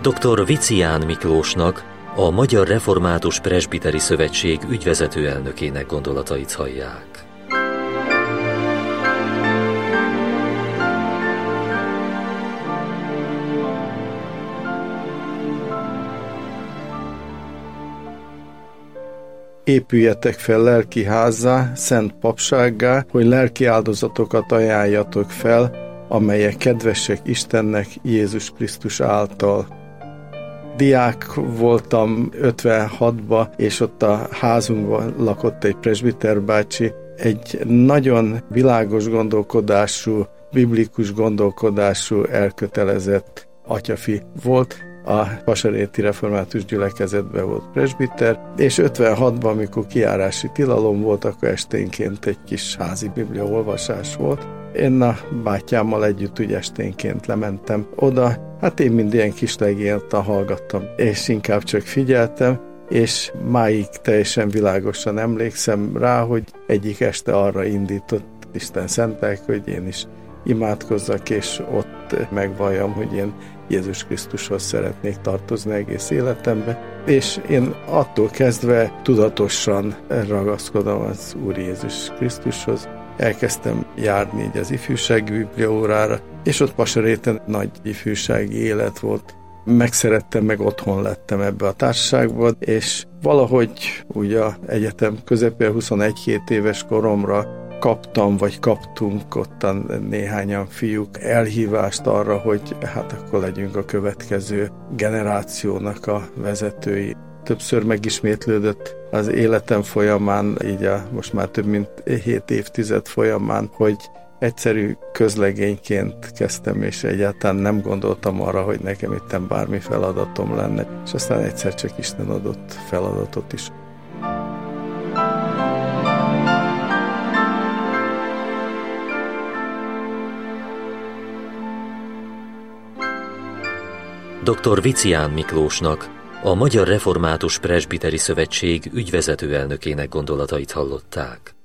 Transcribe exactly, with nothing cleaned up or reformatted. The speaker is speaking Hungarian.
doktor Vicián Miklósnak, a Magyar Református Presbiteri Szövetség ügyvezető elnökének gondolatait hallják. Épüljetek fel lelki házzá, szent papsággá, hogy lelki áldozatokat ajánljatok fel, amelyek kedvesek Istennek Jézus Krisztus által. Diák voltam ötvenhatban, és ott a házunkban lakott egy presbiter bácsi, egy nagyon világos gondolkodású, biblikus gondolkodású, elkötelezett atyafi volt. A Vasaréti Református Gyülekezetben volt presbiter, és ötvenhatban, amikor kijárási tilalom volt, akkor esténként egy kis házi bibliaolvasás volt. Én a bátyámmal együtt úgy esténként lementem oda, hát én mind ilyen kis legényelten hallgattam, és inkább csak figyeltem, és máig teljesen világosan emlékszem rá, hogy egyik este arra indított Isten szentek, hogy én is imádkozzak, és ott megvalljam, hogy én Jézus Krisztushoz szeretnék tartozni egész életembe, és én attól kezdve tudatosan ragaszkodom az Úr Jézus Krisztushoz. Elkezdtem járni így az ifjúsági bibliaórára, és ott Vasaréten nagy ifjúsági élet volt. Megszerettem, meg otthon lettem ebbe a társaságba, és valahogy ugye a egyetem közepén huszonegy-két éves koromra kaptam, vagy kaptunk ottan néhányan fiúk elhívást arra, hogy hát akkor legyünk a következő generációnak a vezetői. Többször megismétlődött az életem folyamán, így a most már több mint hét évtized folyamán, hogy egyszerű közlegényként kezdtem, és egyáltalán nem gondoltam arra, hogy nekem itten bármi feladatom lenne, és aztán egyszer csak Isten adott feladatot is. doktor Vicián Miklósnak, a Magyar Református Presbiteri Szövetség ügyvezető elnökének gondolatait hallották.